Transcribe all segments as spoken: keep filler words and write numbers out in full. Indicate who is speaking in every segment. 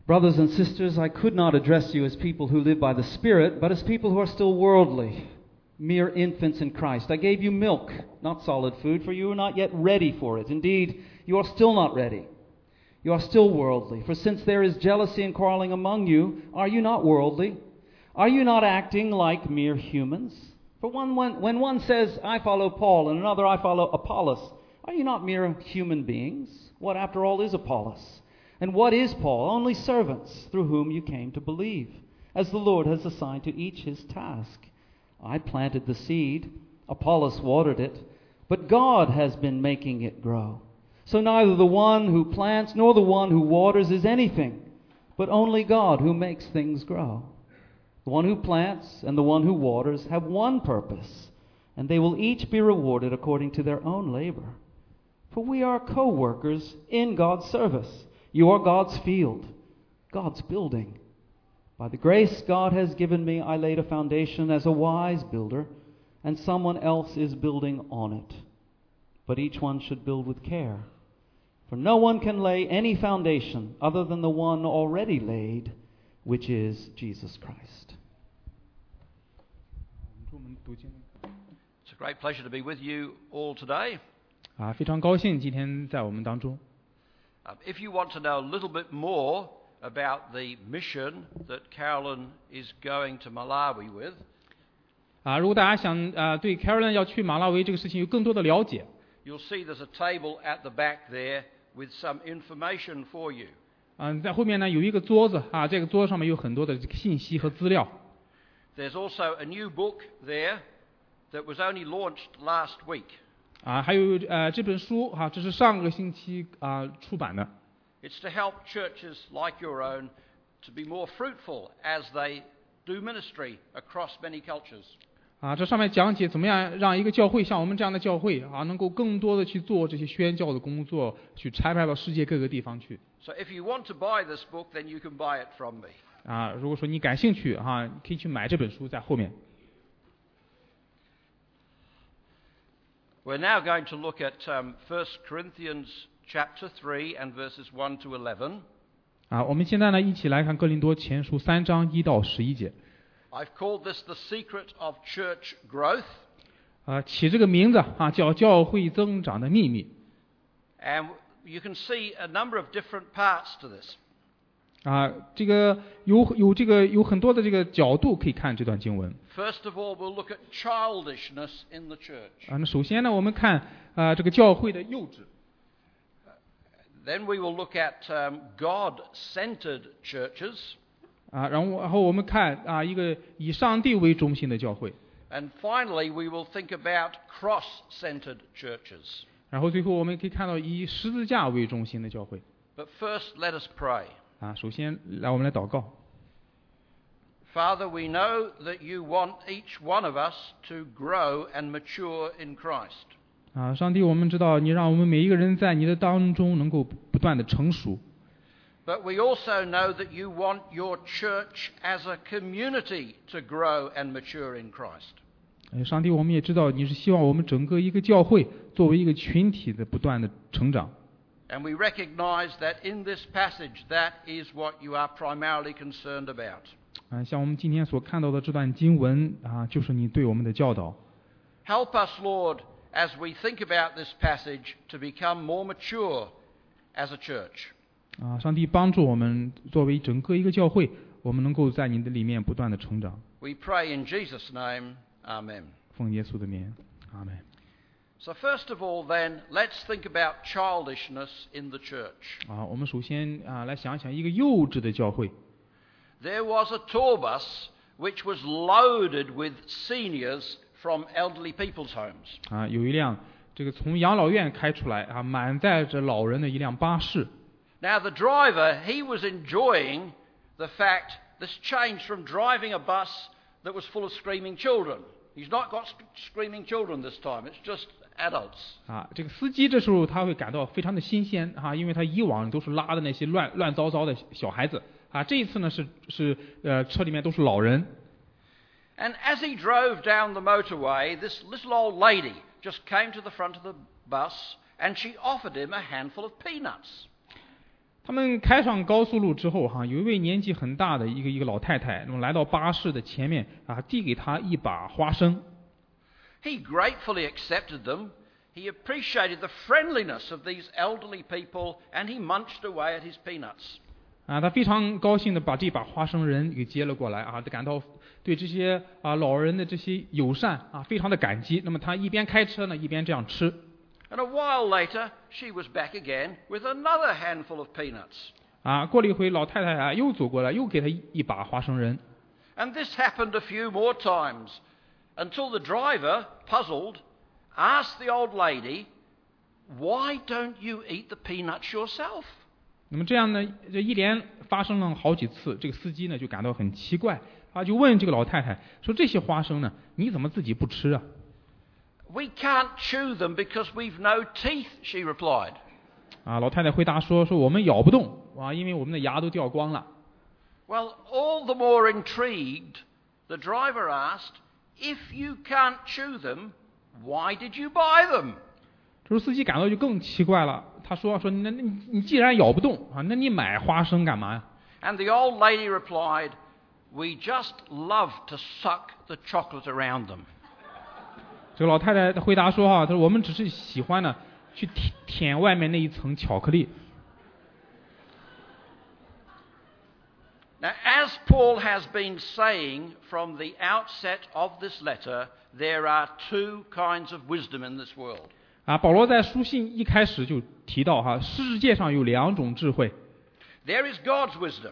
Speaker 1: Brothers and sisters, I could not address you as people who live by the Spirit, but as people who are still worldly, mere infants in Christ. I gave you milk, not solid food, for you are not yet ready for it. Indeed, you are still not ready. You are still worldly. For since there is jealousy and quarreling among you, are you not worldly? Are you not acting like mere humans? For one, when, when one says, I follow Paul, and another, I follow Apollos, are you not mere human beings? What, after all, is Apollos? And what is Paul? Only servants through whom you came to believe, as the Lord has assigned to each his task. I planted the seed, Apollos watered it, but God has been making it grow. So neither the one who plants nor the one who waters is anything, but only God who makes things grow. The one who plants and the one who waters have one purpose, and they will each be rewarded according to their own labor. For we are co-workers in God's service. You are God's field, God's building. By the grace God has given me, I laid a foundation as a wise builder, and someone else is building on it. But each one should build with care. For no one can lay any foundation other than the one already laid, which is Jesus Christ.
Speaker 2: It's a great pleasure to be with you all today.
Speaker 3: 啊，非常高兴今天在我们当中。
Speaker 2: Um, if you want to know a little bit more about the mission that Carolyn is going to Malawi with,
Speaker 3: 啊，如果大家想啊对 Carolyn 要去马拉维这个事情有更多的了解，
Speaker 2: you'll see there's a table at the back there with some information for you.
Speaker 3: 嗯、在后面呢有一个桌子啊，这个桌子上面有很多的这个信息和资料。
Speaker 2: There's also a new book there that was only launched last week.
Speaker 3: 啊，还有呃这本书哈、啊，这是上个星期啊出版的。
Speaker 2: It's to help churches like your own to be more fruitful as they do ministry across many cultures.
Speaker 3: 啊，这上面讲解怎么样让一个教会像我们这样的教会啊，能够更多的去做这些宣教的工作，去差派到世界各个地方去。
Speaker 2: So if you want to buy this book, then you can buy it from me.
Speaker 3: 啊，如果说你感兴趣哈、啊，可以去买这本书，在后面。
Speaker 2: We're now going to look at um, First Corinthians chapter three and verses one to eleven.
Speaker 3: 啊，我们现在呢一起来看哥林多前书三章一到十一节。
Speaker 2: I've called this the secret of church growth.
Speaker 3: 啊，起这个名字啊叫教会增长的秘密。
Speaker 2: And you can see a number of different parts to this.
Speaker 3: 啊，这个有有这个有很多的这个角度可以看这段经文。
Speaker 2: First of all, we'll look at childishness in the church.
Speaker 3: 啊，那首先呢，我们看啊这个教会的幼稚。
Speaker 2: Then we will look at um, God-centered churches.
Speaker 3: 啊，然后然后我们看啊一个以上帝为中心的教会。
Speaker 2: And finally, we will think about cross-centered churches.
Speaker 3: 然后最后我们可以看到以十字架为中心的教会。
Speaker 2: But first, let us pray.
Speaker 3: 啊，首先来我们来祷告。
Speaker 2: Father, we know that you want each one of us to grow and mature in Christ.
Speaker 3: 啊，上帝，我们知道你让我们每一个人在你的当中能够不断的成熟。
Speaker 2: But we also know that you want your church as a community to grow and mature in Christ.
Speaker 3: 哎，上帝，我们也知道你是希望我们整个一个教会作为一个群体的不断的成长。
Speaker 2: And we recognize that in this passage, that is what you are primarily concerned about.
Speaker 3: 啊，像我们今天所看到的这段经文啊，就是你对我们的教导。
Speaker 2: Help us, Lord, as we think about this passage, to become more mature as a church.
Speaker 3: 啊，上帝帮助我们作为整个一个教会，我们能够在你的里面不断的成长。
Speaker 2: We pray in Jesus' name, Amen.
Speaker 3: 奉耶稣的名，阿门。
Speaker 2: So first of all then, let's think about childishness in the church.
Speaker 3: 啊，我们首先啊来想想一个幼稚的教会。
Speaker 2: There was a tour bus which was loaded with seniors from elderly people's homes.
Speaker 3: 啊，有一辆这个从养老院开出来啊，满载着老人的一辆巴士。
Speaker 2: Now the driver, he was enjoying the fact this changed from driving a bus that was full of screaming children. He's not got screaming children this time, it's just adults.
Speaker 3: 啊，这个司机这时候他会感到非常的新鲜啊，因为他以往都是拉的那些乱乱糟糟的小孩子啊，这一次呢是是呃车里面都是老人。
Speaker 2: And as he drove down the motorway, this little old lady just came to the front of the bus and she offered him a handful of peanuts.
Speaker 3: 他们开上高速路之后，哈，有一位年纪很大的一个一个老太太，那么来到巴士的前面啊，递给他一把花生。
Speaker 2: He gratefully accepted them. He appreciated the friendliness of these elderly people, and he munched away at his peanuts.
Speaker 3: 啊，他非常高兴的把这把花生仁给接了过来啊，感到对这些啊老人的这些友善啊非常的感激。那么他一边开车呢，一边这样吃。
Speaker 2: And a while later, she was back again with another handful of peanuts.
Speaker 3: 啊，过了一回，老太太啊又走过来，又给他一把花生仁。
Speaker 2: And this happened a few more times, until the driver, puzzled, asked the old lady, "Why don't you eat the peanuts yourself?"
Speaker 3: 那么这样呢，这一连发生了好几次，这个司机呢就感到很奇怪啊，就问这个老太太说：“这些花生呢，你怎么自己不吃啊？”
Speaker 2: "We can't chew them because we've no teeth," she replied.
Speaker 3: 啊，老太太回答说：“说我们咬不动啊，因为我们的牙都掉光了。”
Speaker 2: Well, all the more intrigued, the driver asked, "If you can't chew them, why did you buy them?"
Speaker 3: 这时候司机感到就更奇怪了，他说：“说那那你你既然咬不动啊，那你买花生干嘛呀？”
Speaker 2: And the old lady replied, "We just love to suck the chocolate around them."
Speaker 3: 这个老太太回答说：“哈，她说我们只是喜欢呢，去舔舔外面那一层巧克力。”
Speaker 2: Now, as Paul has been saying from the outset of this letter, there are two kinds of wisdom in this world.
Speaker 3: 啊，保罗在书信一开始就提到哈，世界上有两种智慧。
Speaker 2: There is God's wisdom,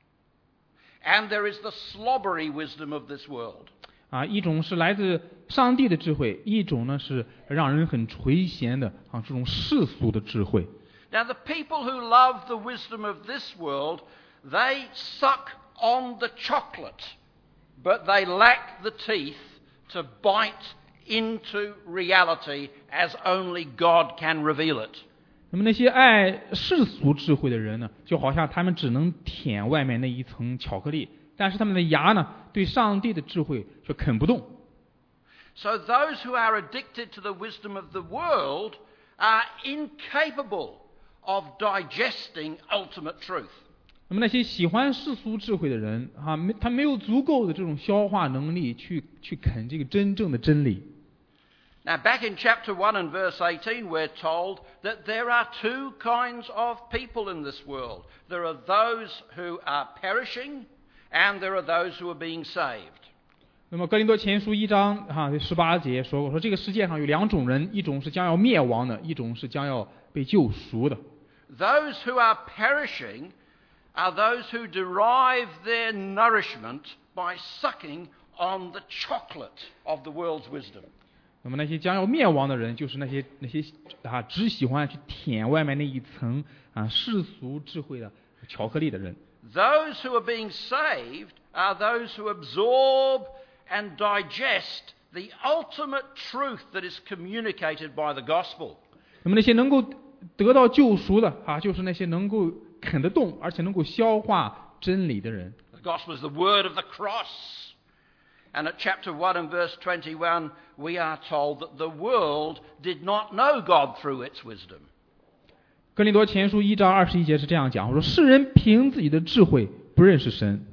Speaker 2: and there is the slobbery wisdom of this world.
Speaker 3: 啊，一种是来自上帝的智慧，一种呢是让人很垂涎的啊这种世俗的智慧。
Speaker 2: Now, the people who love the wisdom of this world, they suck on the chocolate, but they lack the teeth to bite into reality as only God can reveal it.
Speaker 3: 那么那些爱世俗智慧的人呢，就好像他们只能舔外面那一层巧克力，但是他们的牙呢，对上帝的智慧却啃不动。
Speaker 2: So those who are addicted to the wisdom of the world are incapable of digesting ultimate truth.
Speaker 3: 那么那些喜欢世俗智慧的人啊，没他没有足够的这种消化能力去去啃这个真正的真理。
Speaker 2: Now, back in chapter one and verse eighteen, we're told that there are two kinds of people in this world. There are those who are perishing, and there are those who are being saved.
Speaker 3: 那么哥林多前书一章哈十八节说过，说这个世界上有两种人，一种是将要灭亡的，一种是将要被救赎的。
Speaker 2: Those who are perishing are those who derive their nourishment by sucking on the chocolate of the world's wisdom.
Speaker 3: 那么那些将要灭亡的人，就是那些那些啊只喜欢去舔外面那一层啊世俗智慧的巧克力的人。
Speaker 2: Those who are being saved are those who absorb and digest the ultimate truth that is communicated by the gospel.
Speaker 3: 那么那些能够得到救赎的啊，就是那些能够啃得动而且能够消化真理的人。
Speaker 2: The gospel is the word of the cross. And at chapter one and verse twenty-one, we are told that the world did not know God through its wisdom.
Speaker 3: 哥林多前书一章二十一节是这样讲，说世人凭自己的智慧不认识神。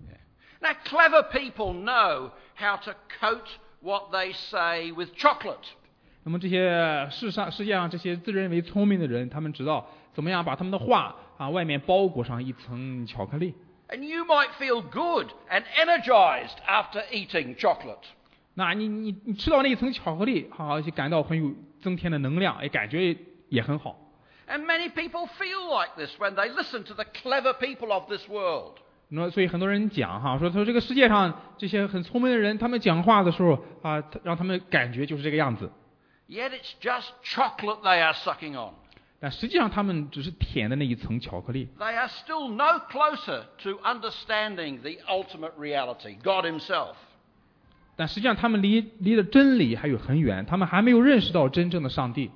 Speaker 2: Now, clever people know how to coat what they say with chocolate.
Speaker 3: 那么这些世上世界上这些自认为聪明的人，他们知道怎么样把他们的话啊外面包裹上一层巧克力。
Speaker 2: And you might feel good and energized after eating chocolate.
Speaker 3: 那你你你吃到那一层巧克力，好就感到很有增添的能量，哎，感觉也很好。
Speaker 2: And many people feel like this when they listen to the clever people of this world.
Speaker 3: 那所以很多人讲哈，说说这个世界上这些很聪明的人，他们讲话的时候啊，让他们感觉就是这个样子。
Speaker 2: Yet it's just chocolate they are sucking on.
Speaker 3: 但实际上他们只是舔的那一层巧克力。
Speaker 2: They are still no closer to understanding the ultimate reality, God Himself.
Speaker 3: 但实际上他们离离的真理还有很远，他们还没有认识到真正的上帝。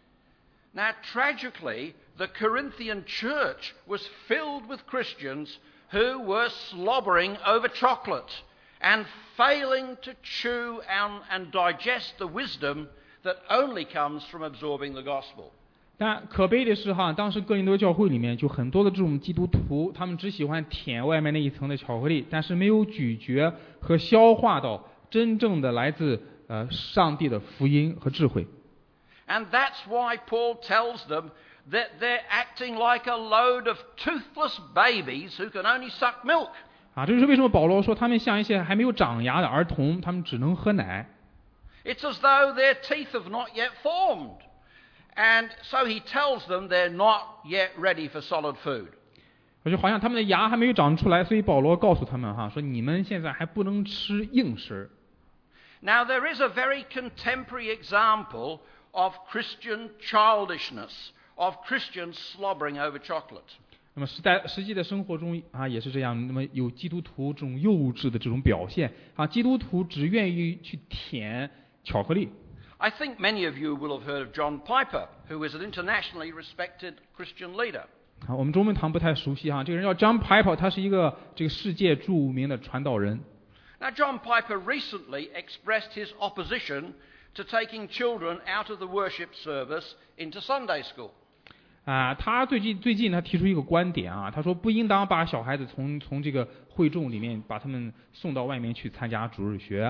Speaker 2: Now, tragically, the Corinthian church was filled with Christians who were slobbering over chocolate and failing to chew and, and digest the wisdom that only comes from absorbing the gospel.
Speaker 3: 但可悲的是哈，当时哥林多教会里面就很多的这种基督徒，他们只喜欢舔外面那一层的巧克力，但是没有咀嚼和消化到真正的来自呃上帝的福音和智慧。
Speaker 2: And that's why Paul tells them that they're acting like a load of toothless babies who can only suck milk.
Speaker 3: 啊，这就是为什么保罗说他们像一些还没有长牙的儿童，他们只能喝奶。
Speaker 2: It's as though their teeth have not yet formed. And so he tells them they're not yet ready for solid food.
Speaker 3: 就好像他们的牙还没有长出来，所以保罗告诉他们哈，说你们现在还不能吃硬食。
Speaker 2: Now there is a very contemporary example of Christian childishness, of Christians slobbering over chocolate.
Speaker 3: 那么实在实际的生活中啊也是这样，那么有基督徒这种幼稚的这种表现啊，基督徒只愿意去舔巧克力。
Speaker 2: I think many of you will have heard of John Piper, who is an internationally respected Christian leader.
Speaker 3: 啊，我们中文堂不太熟悉哈，这个人叫 John Piper， 他是一个这个世界著名的传道人。
Speaker 2: Now John Piper recently expressed his opposition to taking children out of the worship service into Sunday school.
Speaker 3: 啊，他最近最近他提出一个观点啊，他说不应当把小孩子从从这个会众里面把他们送到外面去参加主日学。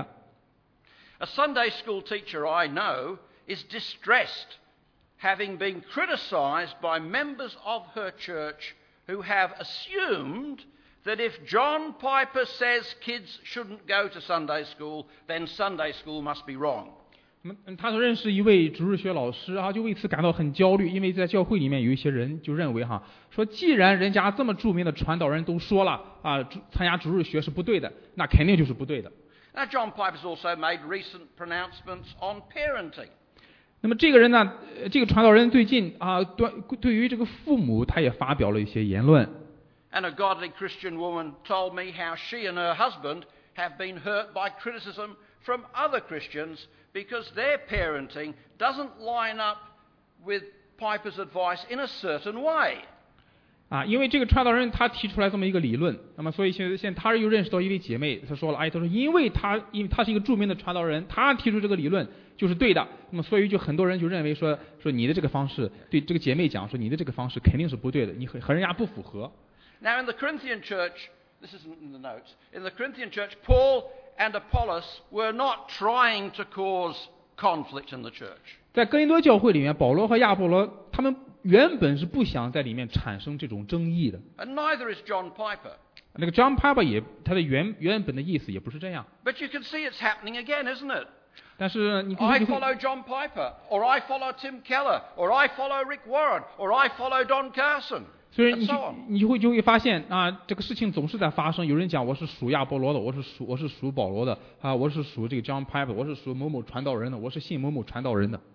Speaker 2: A Sunday school teacher I know is distressed, having been criticized by members of her church who have assumed that if John Piper says kids shouldn't go to Sunday school, then Sunday school must be wrong.
Speaker 3: 他所认识一位主日学老师啊，就为此感到很焦虑，因为在教会里面有一些人就认为哈，说既然人家这么著名的传道人都说了啊，参加主日学是不对的，那肯定就是不对的。
Speaker 2: Now John Piper's also made recent pronouncements on parenting.
Speaker 3: 那么这个人呢，这个传道人最近啊，对对于这个父母，他也发表了一些言论。
Speaker 2: And a godly Christian woman told me how she and her husband have been hurt by criticism from other Christians because their parenting doesn't line up with Piper's advice in a certain way.
Speaker 3: 啊，因为这个传道人他提出来这么一个理论，那么所以现在现在他又认识到一位姐妹，他说了，哎，他说因为他因为他是一个著名的传道人，他提出这个理论就是对的，那么所以就很多人就认为说说你的这个方式对这个姐妹讲说你的这个方式肯定是不对的，你和和人家不符合。
Speaker 2: Now in the Corinthian church, this isn't in the notes, in the Corinthian church, Paul and Apollos were not trying to cause conflict in the church.
Speaker 3: 在哥林多教会里面，保罗和亚波罗他们原本是不想在里面产生这种争议的。
Speaker 2: And neither is John Piper.
Speaker 3: 那个 John Piper 也他的原原本的意思也不是这样。
Speaker 2: But you can see it's happening again, isn't it?
Speaker 3: 但是你可以
Speaker 2: I follow John Piper, or I follow Tim Keller, or I follow Rick Warren, or I follow Don Carson.
Speaker 3: 所以你就你就会就会发现啊，这个事情总是在发生。有人讲我是属亚波罗的，我是属我是属保罗的啊，我是属这个 John Piper， 我是属某某传道人的，我是信某某传道人的。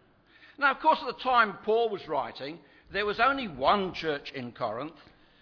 Speaker 2: Now, of course, at the time Paul was writing, there was only one church in Corinth,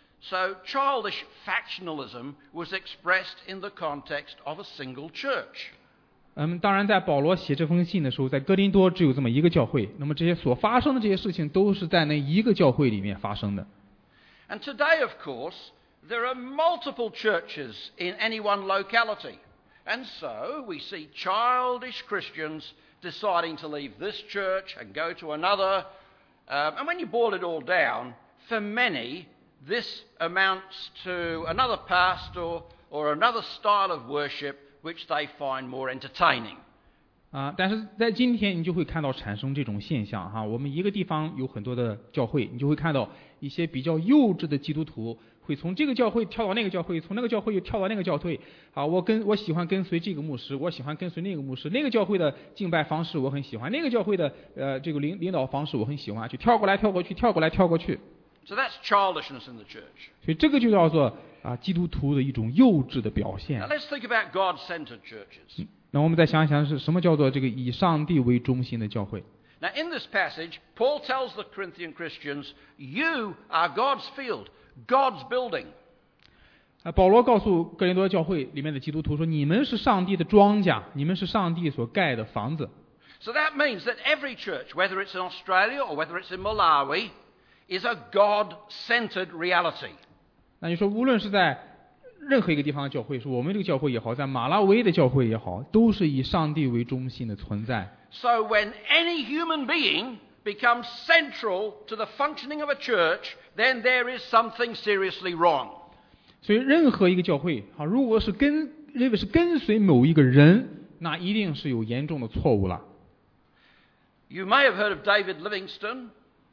Speaker 2: so childish factionalism was expressed in the context of a single church.
Speaker 3: 嗯，当然，在保罗写这封信的时候，在哥林多只有这么一个教会，那么这些所发生的这些事情都是在那一个教会里面发生的。
Speaker 2: And today, of course, there are multiple churches in any one locality, and so we see childish Christians deciding to leave this church and go to another. Um, and when you boil it all down, for many, this amounts to another pastor or another style of worship which they find more entertaining.
Speaker 3: 啊，但是在今天你就会看到产生这种现象哈，我们一个地方有很多的教会，你就会看到一些比较幼稚的基督徒会从这个教会跳到那个教会，从那个教会又跳到那个教会。啊，我跟我喜欢跟随这个牧师，我喜欢跟随那个牧师，那个教会的敬拜方式我很喜欢，那个教会的呃这个领领导方式我很喜欢，就跳过来跳过去，跳过来跳过去。
Speaker 2: So that's childishness in the church.
Speaker 3: 所以这个就叫做啊基督徒的一种幼稚的表现。
Speaker 2: Now let's think about God-centered churches.
Speaker 3: 那我们再想一想是什么叫做这个以上帝为中心的教会。
Speaker 2: Now in this passage, Paul tells the Corinthian Christians, you are God's field, God's building.
Speaker 3: 啊，保罗告诉哥林多教会里面的基督徒说，你们是上帝的庄稼，你们是上帝所盖的房子。
Speaker 2: So that means that every church, whether it's in Australia or whether it's in Malawi, is a God-centered reality.
Speaker 3: 那你说无论是在任何一个地方的教会，是我们这个教会也好，在马拉维的教会也好，都是以上帝为中心的存在。
Speaker 2: So when any human being becomes central to the functioning of a church, then there is something seriously wrong.
Speaker 3: 所以任何一个教会啊，如果是跟认为是跟随某一个人，那一定是有严重的错误了。
Speaker 2: You may have heard of David Livingstone.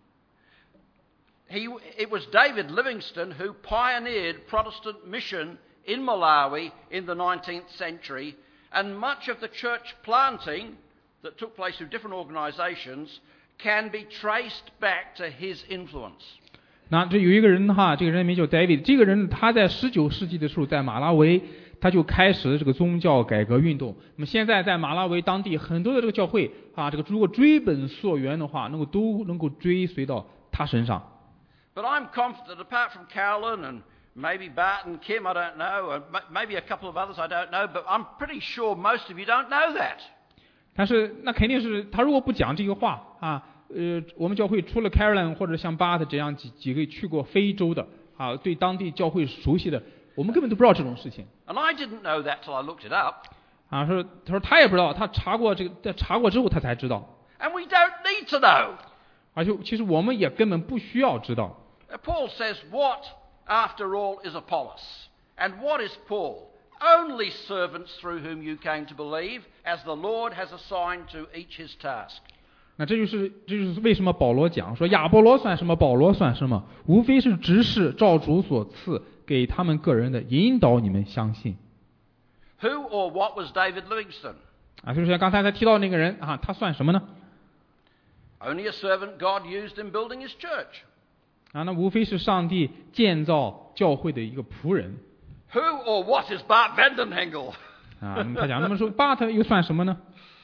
Speaker 2: He, it was David Livingstone who pioneered Protestant mission in Malawi in the nineteenth century, and much of the church planting that took place through different organisations can be traced back to his influence.
Speaker 3: 那这有一个人哈，这个人名叫 David， 这个人他在十九世纪的时候在马拉维，他就开始了这个宗教改革运动。那么现在在马拉维当地很多的这个教会啊，这个如果追本溯源的话，能够都能够追随到他身上。
Speaker 2: But I'm confident, apart from Carolyn and maybe Bart and Kim, I don't know, and maybe a couple of others I don't know, but I'm pretty sure most of you don't know that.
Speaker 3: 但是那肯定是他如果不讲这个话啊，呃，我们教会除了 Carolyn 或者像 Bart 这样几几个去过非洲的啊，对当地教会熟悉的，我们根本都不知道这种事情。
Speaker 2: And I didn't know that till I looked it up.
Speaker 3: 啊，说他说他也不知道，他查过这个，在查过之后他才知道。
Speaker 2: And we don't need to know.
Speaker 3: 而且其实我们也根本不需要知道。
Speaker 2: Paul says, what, after all, is Apollos? And what is Paul? Only servants through whom you came to believe, as the Lord has assigned to each his task.
Speaker 3: 那这就是这就是为什么保罗讲说亚波罗算什么，保罗算什么，无非是执事照主所赐给他们个人的，引导你们相信。
Speaker 2: Who or what was David Livingstone?
Speaker 3: 啊，就是像刚才他提到那个人啊，他算什么呢？
Speaker 2: Only a servant God used in building his church.
Speaker 3: 啊，那无非是上帝建造教会的一个仆人。
Speaker 2: Who or what is Bart Vandenhengel?
Speaker 3: 啊，他讲那么说，巴特又算什么呢？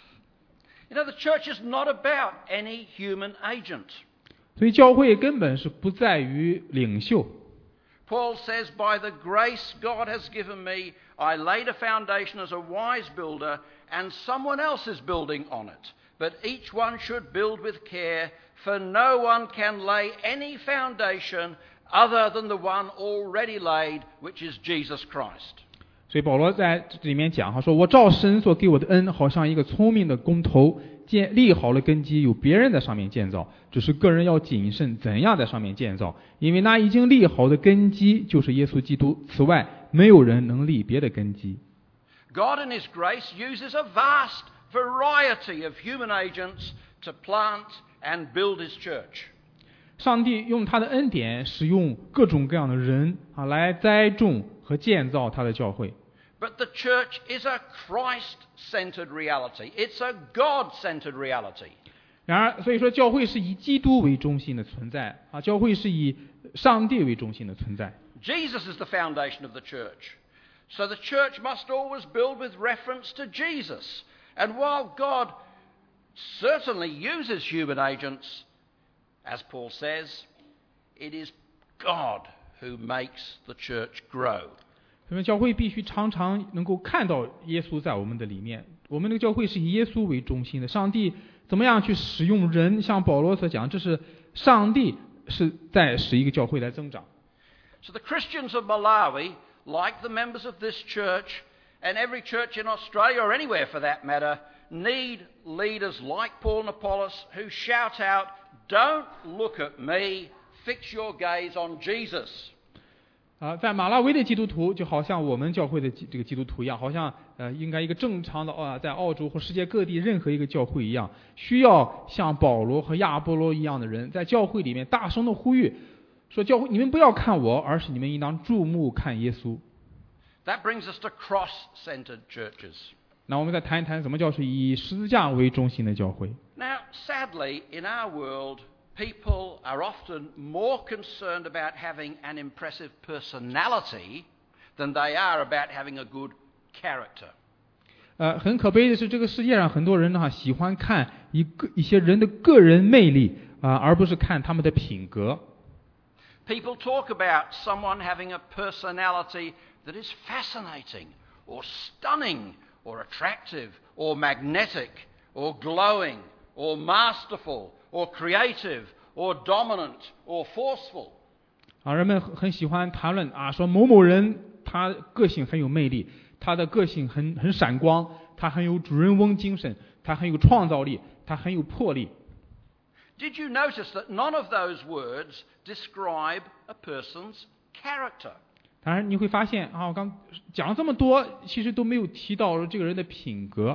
Speaker 2: You know, the church is not about any human agent.
Speaker 3: 所以教会根本是不在于领袖。
Speaker 2: Paul says, by the grace God has given me, I laid a foundation as a wise builder, and someone else is building on it. But each one should build with care, for no one can lay any foundation other than the one already laid, which is Jesus Christ.
Speaker 3: 所以保罗在这里面讲哈，说我照神所给我的恩，好像一个聪明的工头，建立好了根基，有别人在上面建造，只是个人要谨慎怎样在上面建造，因为那已经立好的根基就是耶稣基督，此外没有人能立别的根基。
Speaker 2: God in His grace uses a vast variety of human agents to plant and build His church.
Speaker 3: 上帝用他的恩典，使用各种各样的人啊，来栽种和建造他的教会。
Speaker 2: But the church is a Christ-centered reality. It's a God-centered reality.
Speaker 3: 然而，所以说教会是以基督为中心的存在啊，教会是以上帝为中心的存在。
Speaker 2: Jesus is the foundation of the church. So the church must always build with reference to Jesus. And while God certainly uses human agents, as Paul says, it is God who makes the church grow.
Speaker 3: 所以教会必须常常能够看到耶稣在我们的里面。我们的教会是以耶稣为中心的。上帝怎么样去使用人？像保罗所讲，这是上帝是在使一个教会来增长。
Speaker 2: So the Christians of Malawi, like the members of this church, and every church in Australia or anywhere for that matter, need leaders like Paul and Apollos who shout out, "Don't look at me, fix your gaze on Jesus."
Speaker 3: 啊，在马拉维的基督徒就好像我们教会的这个基督徒一样，好像呃应该一个正常的啊，在澳洲或世界各地任何一个教会一样，需要像保罗和亚波罗一样的人，在教会里面大声的呼吁，说教会你们不要看我，而是你们应当注目看耶稣。
Speaker 2: That brings us to cross-centered churches.
Speaker 3: 那我们再谈一谈什么叫是以十字架为中心的教会。
Speaker 2: Now, sadly, in our world, people are often more concerned about having an impressive personality than they are about having a good character.
Speaker 3: 呃，很可悲的是，这个世界上很多人呢，喜欢看一个一些人的个人魅力啊、呃，而不是看他们的品格。
Speaker 2: People talk about someone having a personality that is fascinating, or stunning, or attractive, or magnetic, or glowing, or masterful, or creative, or dominant, or forceful.
Speaker 3: 啊，人们很喜欢谈论啊，说某某人他个性很有魅力，他的个性很很闪光，他很有主人翁精神，他很有创造力，他很有魄力。
Speaker 2: Did you notice that none of those words describe a person's character?
Speaker 3: 当然你会发现啊，我刚讲了这么多，其实都没有提到这个人的品格。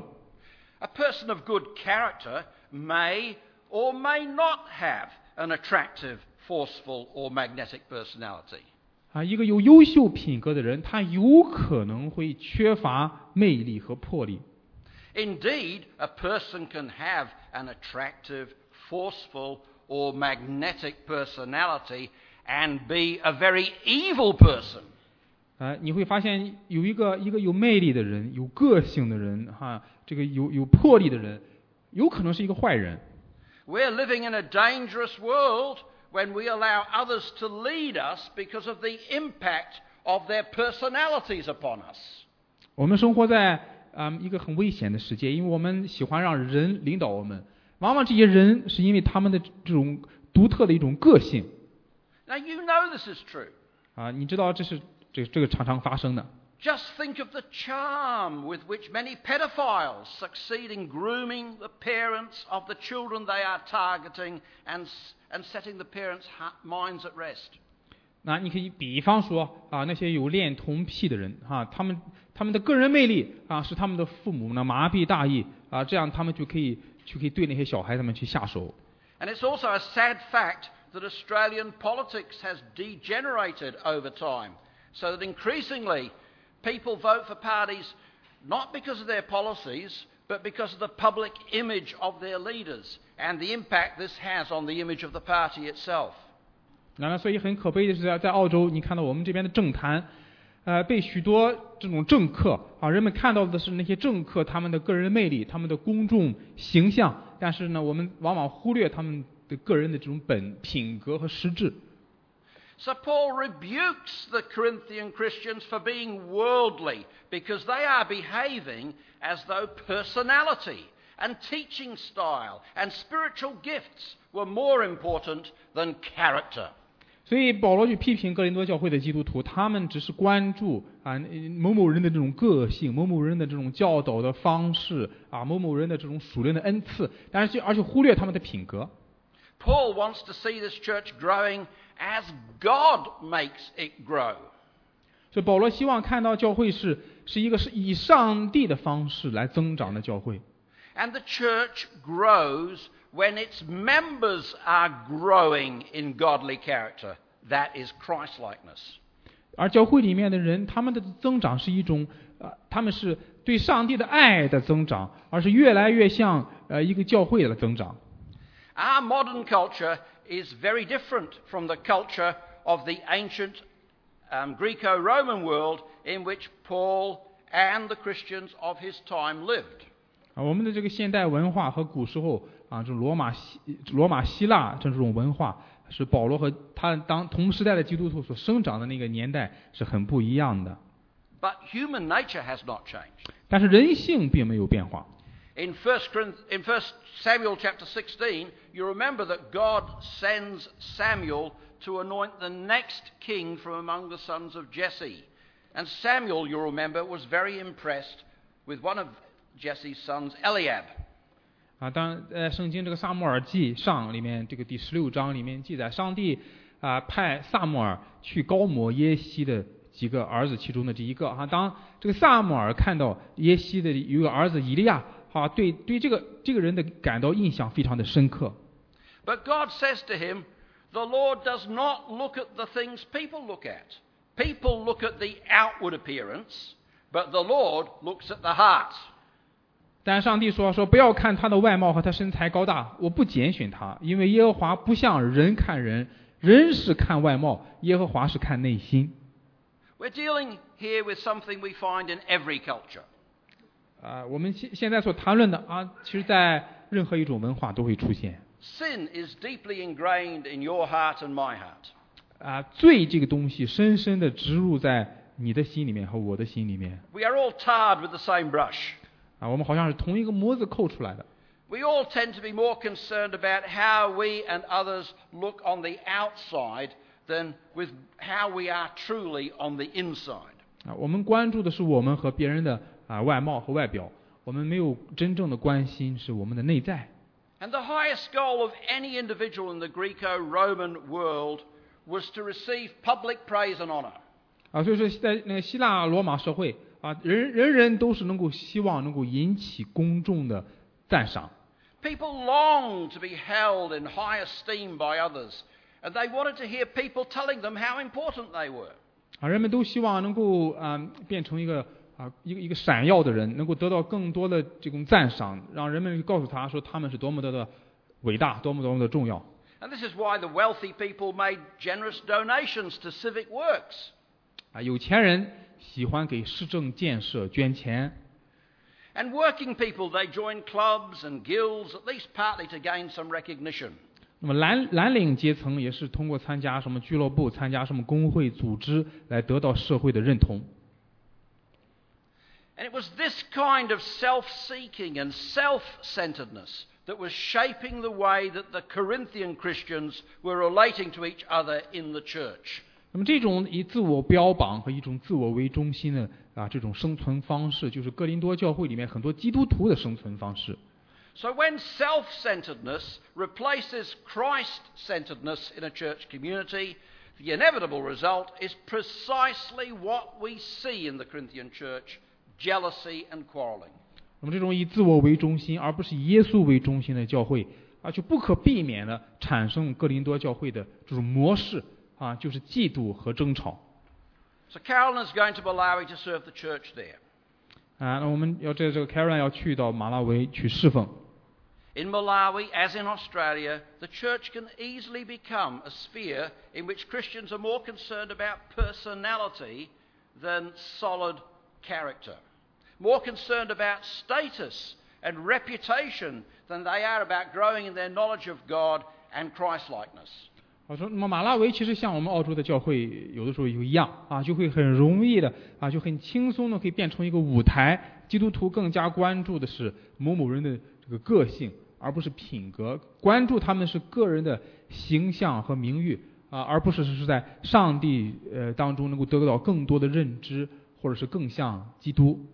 Speaker 2: A person of good character may or may not have an attractive, forceful or magnetic personality.
Speaker 3: 啊，一个有优秀品格的人，他有可能会缺乏魅力和魄力。
Speaker 2: Indeed, a person can have an attractive, forceful or magnetic personality and be a very evil person.
Speaker 3: 啊，你会发现有一个一个有魅力的人、有个性的人，哈，这个有有魄力的人，有可能是一个坏人。
Speaker 2: We're living in a dangerous world when we allow others to lead us because of the impact of their personalities upon us.
Speaker 3: 我们生活在啊、嗯、一个很危险的世界，因为我们喜欢让人领导我们，往往这些人是因为他们的这种独特的一种个性。
Speaker 2: Now you know this is true.
Speaker 3: 啊，你知道这是这这个常常发生的。
Speaker 2: Just think of the charm with which many pedophiles succeed in grooming the parents of the children they are targeting and, and setting the parents' minds at rest.
Speaker 3: 那你可以比方说啊，那些有恋童癖的人啊，他们他们的个人魅力啊，使他们的父母呢麻痹大意啊，这样他们就可以就可以对那些小孩子们去下手。
Speaker 2: And it's also a sad fact that Australian politics has degenerated over time, so that increasingly people vote for parties not because of their policies, but because of the public image of their leaders and the impact this has on the image of the party itself.
Speaker 3: 那所以很可悲的是在，在澳洲，你看到我们这边的政坛，呃，被许多这种政客啊，人们看到的是那些政客他们的个人魅力、他们的公众形象，但是呢，我们往往忽略他们的个人的这种本品格和实质。
Speaker 2: So Paul rebukes the Corinthian Christians for being worldly because they are behaving as though personality and teaching style and spiritual gifts were more important than character.
Speaker 3: 所以保罗去批评哥林多教会的基督徒，他们只是关注啊某某人的这种个性、某某人的这种教导的方式啊、某某人的这种属灵的恩赐，但是而且忽略他们的品格。
Speaker 2: Paul wants to see this church growing as God makes it grow.
Speaker 3: 所以保罗希望看到教会是是一个是以上帝的方式来增长的教会。
Speaker 2: And the church grows when its members are growing in godly character. That is Christ-likeness.
Speaker 3: 而教会里面的人，他们的增长是一种，呃，他们是对上帝的爱的增长，而是越来越像呃一个教会的增长。
Speaker 2: Our modern culture is very different from the culture of the ancient um, Greco-Roman world in which Paul and the Christians of his time lived.
Speaker 3: 啊，我们的这个现代文化和古时候啊，这罗马希罗马希腊这种文化，是保罗和他当同时代的基督徒所生长的那个年代是很不一样的。
Speaker 2: But human nature has not changed.
Speaker 3: 但是人性并没有变化。
Speaker 2: In First in First Samuel chapter sixteen, you remember that God sends Samuel to anoint the next king from among the sons of Jesse. And Samuel, you remember, was very impressed with one of Jesse's sons, Eliab.
Speaker 3: 啊，当呃圣经这个撒母耳记上里面这个第十六章里面记载，上帝啊派撒母耳去高摩耶西的几个儿子其中的这一个啊，当这个撒母耳看到耶西的有一个儿子以利亚。啊，对对，这个这个人的感到印象非常的深刻。
Speaker 2: But God says to him, "The Lord does not look at the things people look at. People look at the outward appearance, but the Lord looks at the heart."
Speaker 3: 但上帝说说不要看他的外貌和他身材高大，我不拣选他，因为耶和华不像人看人，人是看外貌，耶和华是看内心。
Speaker 2: We're dealing here with something we find in every culture.
Speaker 3: 啊，我们现现在所谈论的啊，其实在任何一种文化都会出现。
Speaker 2: Sin is deeply ingrained in your heart and my heart.
Speaker 3: 啊，罪这个东西深深的植入在你的心里面和我的心里面。
Speaker 2: We are all tarred with the same brush.
Speaker 3: 啊，我们好像是同一个模子扣出来的。
Speaker 2: We all tend to be more concerned about how we and others look on the outside than with how we are truly on the inside.
Speaker 3: 啊，我们关注的是我们和别人的啊外貌和外表，我们没有真正的关心是我们的内在。
Speaker 2: And the highest goal of any individual in the Greco-Roman world was to receive public praise and honor.
Speaker 3: 啊，所以说在那个希腊罗马社会啊，人人人都是能够希望能够引起公众的赞赏。
Speaker 2: People longed to be held in high esteem by others, and they wanted to hear people telling them how important they were.
Speaker 3: 啊，人们都希望能够啊变成一个啊一个一个闪耀的人，能够得到更多的这种赞赏，让人们告诉他说他们是多么的伟大，多么多么的重要。
Speaker 2: And this is why the wealthy people made generous donations to civic works.
Speaker 3: 啊，有钱人喜欢给市政建设捐钱。
Speaker 2: And working people, they joined clubs and guilds, at least partly to gain some recognition.
Speaker 3: 那么蓝蓝领阶层也是通过参加什么俱乐部、参加什么工会组织来得到社会的认同。
Speaker 2: And it was this kind of self-seeking and self-centeredness that was shaping the way that the Corinthian Christians were relating to each other in the church.
Speaker 3: 那么这种以自我标榜和一种自我为中心的啊这种生存方式，就是哥林多教会里面很多基督徒的生存方式。
Speaker 2: So when self-centeredness replaces Christ-centeredness in a church community, the inevitable result is precisely what we see in the Corinthian church, jealousy and quarreling.
Speaker 3: 那么这种以自我为中心而不是以耶稣为中心的教会啊，就不可避免的产生哥林多教会的这种模式啊，就是嫉妒和争吵。
Speaker 2: So Carolyn is going to Malawi to serve the church there.
Speaker 3: 啊，那我们要这这个 Karen 要去到马拉维去侍奉。
Speaker 2: In Malawi, as in Australia, the church can easily become a sphere in which Christians are more concerned about personality than solid character, more concerned about status and reputation than they are about growing in their knowledge of God and Christ-likeness.
Speaker 3: 我说，那么马拉维其实像我们澳洲的教会有的时候有一样啊，就会很容易的啊，就很轻松的可以变成一个舞台。基督徒更加关注的是某某人的这个个性，而不是品格，关注他们是个人的形象和名誉啊，而不是是在上帝呃当中能够得到更多的认知，或者是更像基督。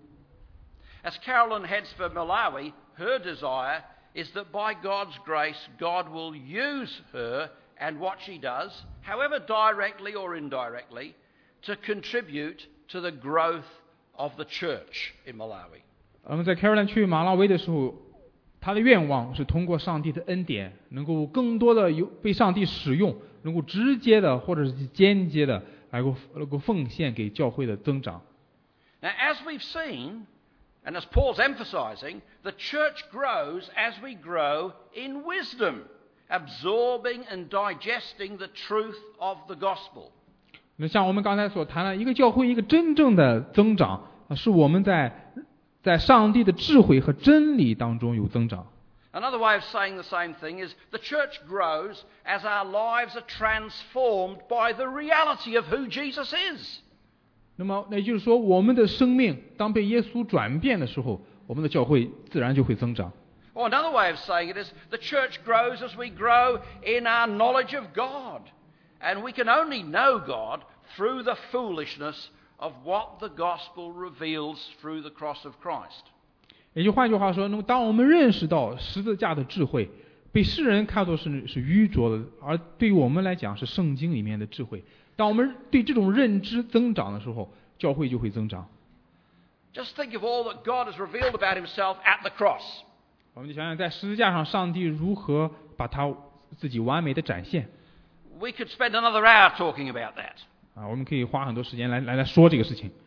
Speaker 2: As Carolyn heads for Malawi, her desire is that by God's grace, God will use her and what she does, however directly or indirectly, to contribute to the growth of the church in Malawi.
Speaker 3: 那么在 Caroline 去马拉维的时候，她的愿望是通过上帝的恩典，能够更多的有被上帝使用，能够直接的或者是间接的来够能够奉献给教会的增长。
Speaker 2: Now, as we've seen, and as Paul's emphasizing, the church grows as we grow in wisdom, absorbing and digesting the truth of the gospel.
Speaker 3: 那像我们刚才所谈的，一个教会一个真正的增长，是我们在在上帝的智慧和真理当中有增长。
Speaker 2: Another way of saying the same thing is the church grows as our lives are transformed by the reality of who Jesus is.
Speaker 3: 那么也就是说，我们的生命当被耶稣转变的时候，我们的教会自然就会增长。
Speaker 2: Or another way of saying it is the church grows as we grow in our knowledge of God. And we can only know God through the foolishness of what the gospel reveals through the cross of Christ.
Speaker 3: 也就换句话说，那么当我们认识到十字架的智慧，被世人看作是是愚拙的，而对于我们来讲是圣经里面的智慧。当我们对这种认知增长的时候，教会就会增长。
Speaker 2: Just think of all that God has revealed about himself at the cross.
Speaker 3: 我们就想想，在十字架上，上帝如何把他自己完美的展现。
Speaker 2: We could spend another hour talking about that.
Speaker 3: 啊，我们可以花很多时间来来来说这个事情。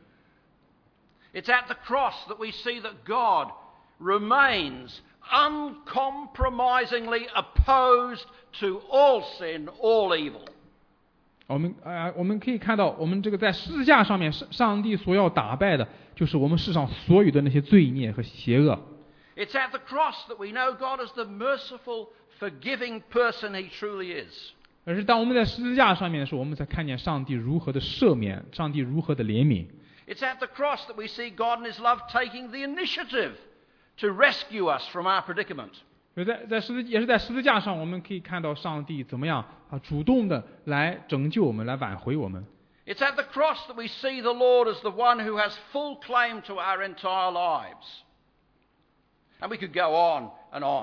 Speaker 2: It's at the cross that we see that God remains uncompromisingly opposed to all sin, all evil.
Speaker 3: 我们啊、呃，我们可以看到，我们这个在十字架上面，上上帝所要打败的，就是我们世上所有的那些罪孽和邪恶。
Speaker 2: It's at the cross that we know God as the merciful, forgiving person he truly is.
Speaker 3: 而是当我们在十字架上面的时候，我们才看见上帝如何的赦免，上帝如何的怜悯。
Speaker 2: It's at the cross that we see God in his love taking the initiative to rescue us from our predicament.
Speaker 3: 而在在十字也是在十字架上，我们可以看到上帝怎么样啊，主动的来拯救我们，来挽回我们。
Speaker 2: It's at the cross that we see the Lord as the one who has full claim to our entire lives. And we could go on and on.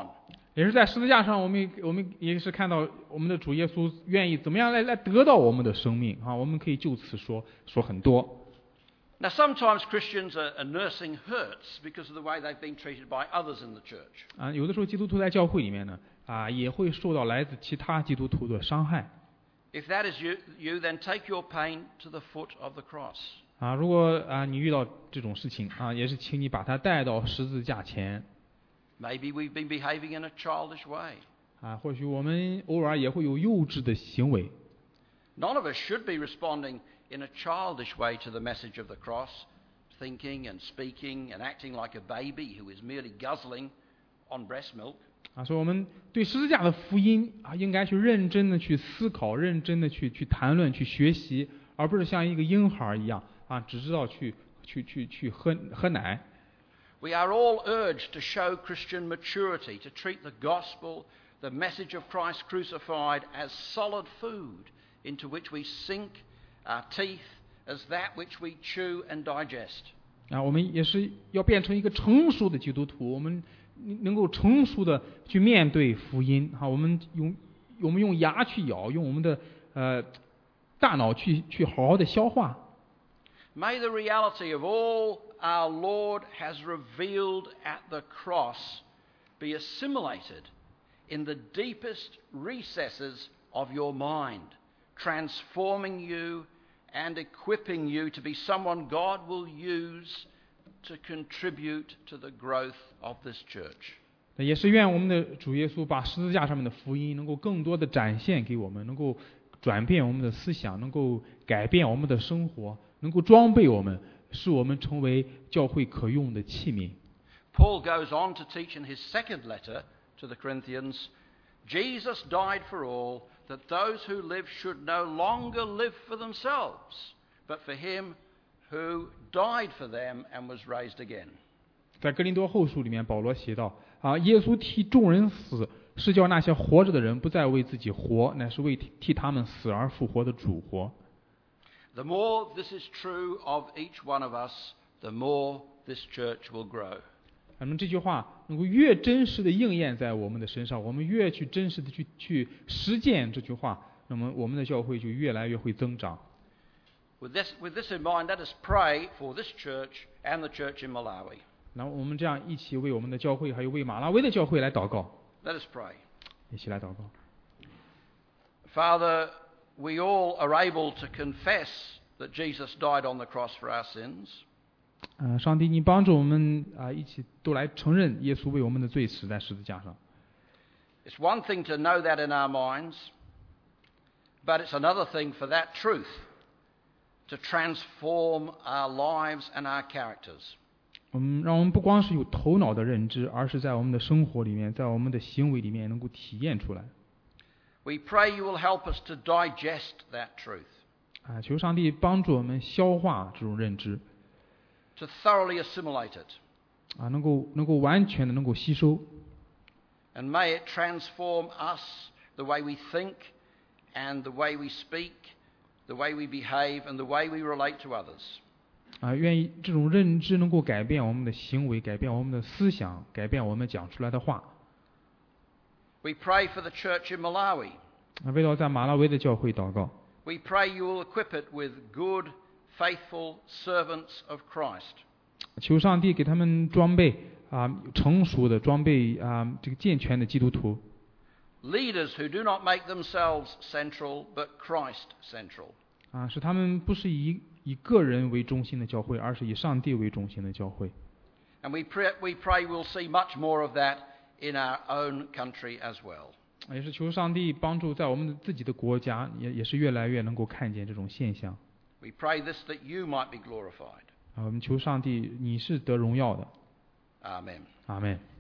Speaker 3: 也是在十字架上，我们我们也是看到我们的主耶稣愿意怎么样来来得到我们的生命啊！我们可以就此说说很多。
Speaker 2: Now, sometimes Christians are, are nursing hurts because of the way they've been treated by others in the church.
Speaker 3: 啊，有的时候基督徒在教会里面呢，啊，也会受到来自其他基督徒的伤害。
Speaker 2: If that is you, you, then take your pain to the foot of the cross.
Speaker 3: 啊，如果啊你遇到这种事情啊，也是请你把它带到十字架前。
Speaker 2: Maybe we've been behaving in a childish way.
Speaker 3: 啊，或许我们偶尔也会有幼稚的行为。
Speaker 2: None of us should be responding in a childish way to the message of the cross, thinking and speaking and acting like a baby who is merely guzzling on breast milk.
Speaker 3: 啊，所以我们对十字架的福音啊，应该去认真的去思考，认真的去去谈论，去学习，而不是像一个婴孩一样啊，只知道去去去去喝喝奶。
Speaker 2: We are all urged to show Christian maturity, to treat the gospel, the message of Christ crucified, as solid food into which we sink our teeth, as that which we chew and digest.
Speaker 3: 啊，我们也是要变成一个成熟的基督徒，我们能够成熟的去面对福音。哈，我们用我们用牙去咬，用我们的呃大脑去去好好的消化。
Speaker 2: May the reality of all our Lord has revealed at the cross be assimilated in the deepest recesses of your mind, transforming you and equipping you to be someone God will use to contribute to the growth of this church.
Speaker 3: 也是愿我们的主耶稣把十字架上面的福音能够更多的展现给我们，能够转变我们的思想，能够改变我们的生活，能够装备我们，使我们成为教会可用的器皿。
Speaker 2: Paul goes on to teach in his second letter to the Corinthians, Jesus died for all, that those who live should no longer live for themselves, but for him who died for them and was raised again.
Speaker 3: 在哥林多后书里面，保罗写道：啊，耶稣替众人死，是叫那些活着的人不再为自己活，乃是为替他们死而复活的主活。
Speaker 2: The more this is true of each one of us, the more this church will grow.
Speaker 3: 那么这句话能够越真实的应验在我们的身上，我们越去真实的去去实践这句话，那么我们的教会就越来越会增长。
Speaker 2: With this, with this in mind, let us pray for this church and the church in Malawi.
Speaker 3: 那我们这样一起为我们的教会，还有为马拉维的教会来祷告。
Speaker 2: Let us pray.
Speaker 3: 一起来祷告。
Speaker 2: Father, we all are able to confess that Jesus died on the cross for our sins.
Speaker 3: 呃，上帝，你帮助我们啊、一起都来承认耶稣为我们的罪死在十字架上。
Speaker 2: It's one thing to know that in our minds, but it's another thing for that truth to transform our lives and our characters.
Speaker 3: 我们让我们不光是有头脑的认知，而是在我们的生活里面，在我们的行为里面能够体验出来。
Speaker 2: We pray you will help us to digest that truth,
Speaker 3: 啊，求上帝帮助我们消化这种认知，
Speaker 2: to thoroughly assimilate it,
Speaker 3: 啊，能够能够完全的能够吸收，
Speaker 2: and may it transform us, the way we think and the way we speak, the way we behave and the way we relate to others.
Speaker 3: 啊，愿意这种认知能够改变我们的行为，改变我们的思想，改变我们讲出来的话。
Speaker 2: We pray for the church in Malawi.
Speaker 3: 啊，为了在马拉维的教会祷告，
Speaker 2: We pray you will equip it with good, faithful servants of Christ.
Speaker 3: 求上帝给他们装备啊，成熟的装备啊，这个健全的基督徒。
Speaker 2: Leaders who do not make themselves central, but Christ central.
Speaker 3: 啊，使他们不是以以个人为中心的教会，而是以上帝为中心的教会。
Speaker 2: And we pray, we pray we'll see much more of that in our own country as well.
Speaker 3: 也是求上帝帮助在我们自己的国家，也也是越来越能够看见这种现象。
Speaker 2: We pray this that you might be glorified.
Speaker 3: 啊，我们求上帝，你是得荣耀的。
Speaker 2: Amen.
Speaker 3: 阿们。